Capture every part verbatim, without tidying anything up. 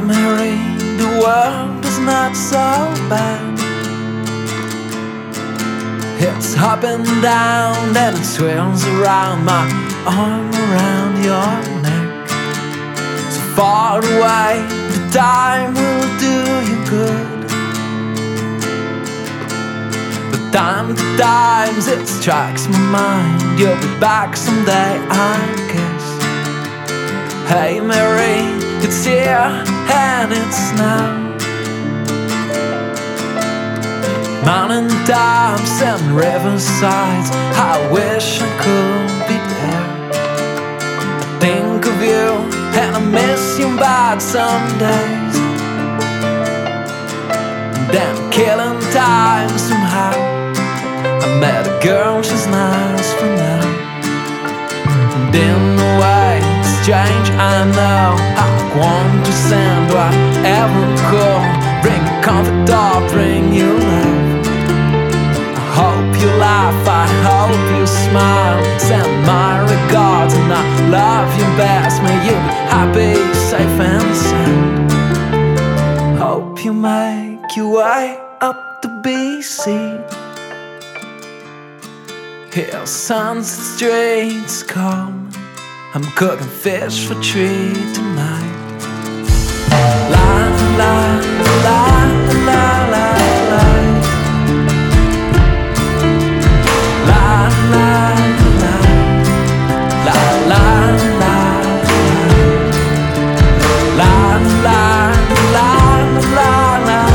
Mary, the world is not so bad. It's up and down and it swirls around, my arm around your neck. So far away, the time will do you good. But time to times it strikes my mind, you'll be back someday, I guess. Hey Mary, it's here and it's now. Mountain tops and riversides, I wish I could be there. I think of you and I miss you bad some days. And then killing time somehow, I met a girl, she's nice for now. And in a way, it's strange, I know, I want to send whatever could, bring you comfort or bring you love. I hope you laugh, I hope you smile. Send my regards and I love you best. May you be happy, safe and sound. Hope you make your way up to B C. Here sunset streets calm, I'm cooking fish for tree tonight. La la la la la la. La la la la la la la la la la la.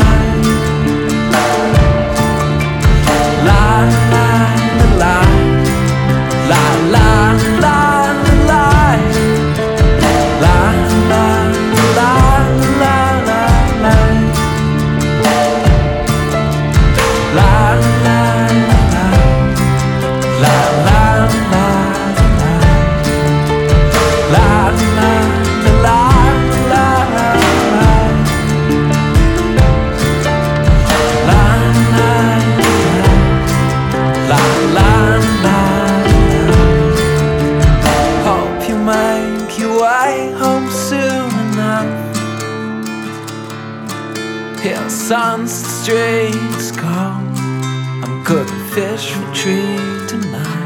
Here sunset streets calm, I'm cooking fish for tree tonight.